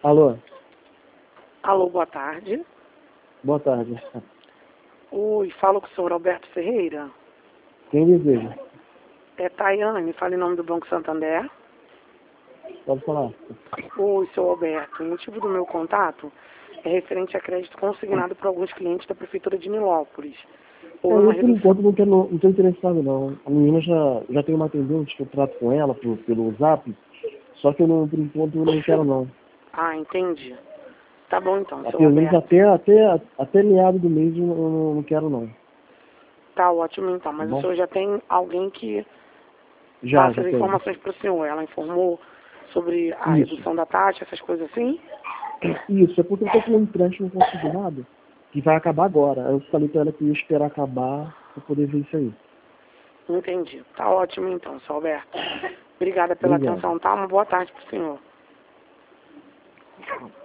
Alô? Alô, boa tarde. Boa tarde. Oi, falo com o senhor Alberto Ferreira. Quem deseja? É Tayane, fala em nome do Banco Santander. Pode falar. Oi, senhor Alberto. O motivo do meu contato é referente a crédito consignado por alguns clientes da Prefeitura de Nilópolis. Houve uma Eu, por redução... enquanto, não estou interessado, não. A menina já tem uma atendente que eu trato com ela pelo Zap, só que eu, não, por enquanto, eu não quero, não. Ah, entendi. Tá bom então, senhor Pelo menos Alberto. até meado do mês eu não quero, não. Tá ótimo então, Tá mas o bom? senhor já tem alguém que Já passa as tenho. informações para o senhor. Ela informou sobre a Isso. redução da taxa, essas coisas assim? Isso, é porque eu estou com um empréstimo consignado que vai acabar agora. Eu falei para ela que ia esperar acabar para poder ver isso aí. Entendi. Tá ótimo então, senhor Alberto. Obrigada pela Obrigado. atenção, tá? Uma boa tarde para o senhor.